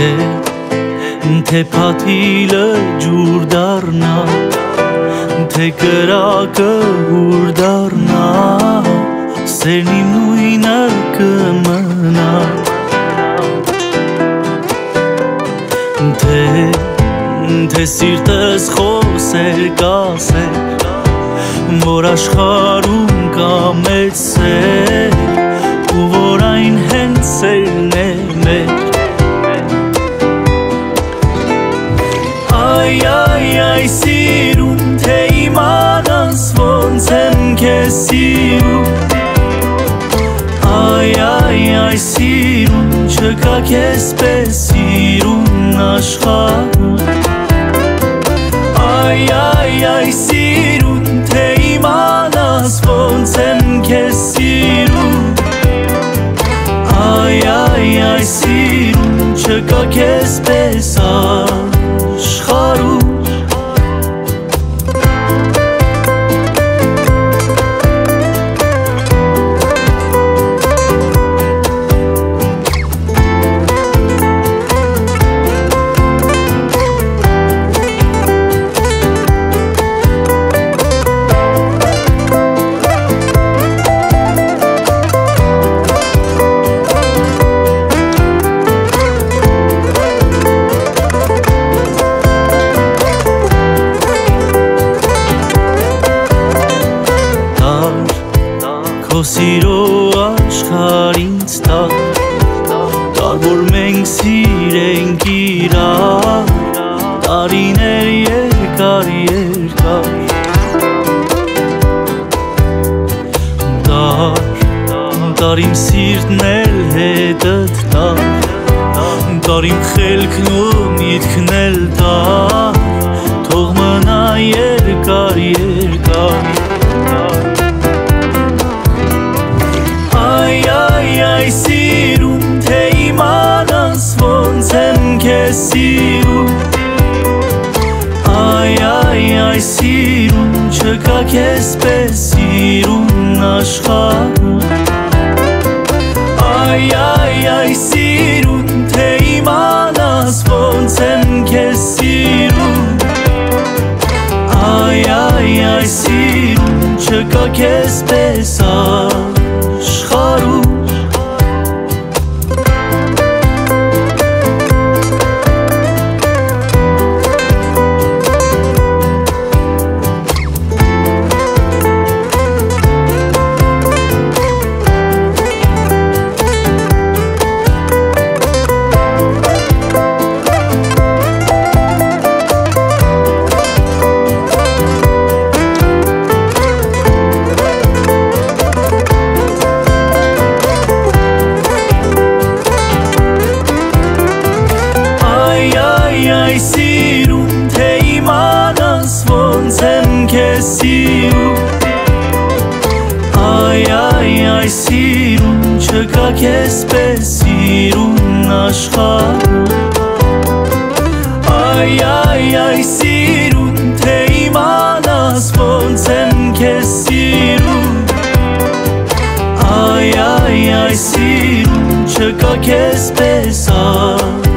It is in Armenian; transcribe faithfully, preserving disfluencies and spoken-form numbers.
Թե փաթիլը ջուր դառնա, թե կրակը հուր դառնա, սերն իմ նույնը կմնա։ Թե Թե սիրտս խոսեր կասեր, որ աշխարհում կա մեծ սեր, ու որ այն հենց սերն է մեր։ Այ այ այ սիրում, թե իմանաս ոնց եմ քեզ սիրում, այ այ այ սիրում, չկա քեզ պես սիրուն աշխարհում։ Այ այ այ սիրուն, թե իմանաս ոնց եմ քեզ սիրում, այ այ այ սիրուն, չկա քեզ պես աշխարհում։ Քո սիրո աշխարհ ինձ տար, տար որ մենք սիրենք իրար, տարիներ երկար երկար։ Տար, տար իմ սիրտն էլ հետդ տար, տար իմ խելքն ու միտքն էլ տար, թող մնա երկար երկար։ Այ սիրում, թե իմանաս ոնց եմ քեզ սիրում, այ այ այ սիրում, չկա քեզ պես սիրուն աշխարհում։ Այ այ այ սիրում, թե իմանաս ոնց եմ քեզ սիրում, այ այ այ սիրում, չկա քեզ պես աշխարհում։ Այ սիրում, թե իմանաս ոնց եմ քեզ սիրում, այ այ այ սիրում, չկա քեզ պես սիրուն աշխարհում։ Այ այ այ սիրում, թե իմանաս ոնց եմ քեզ սիրում, այ այ այ սիրում, չկա քեզ պես աշխարհում։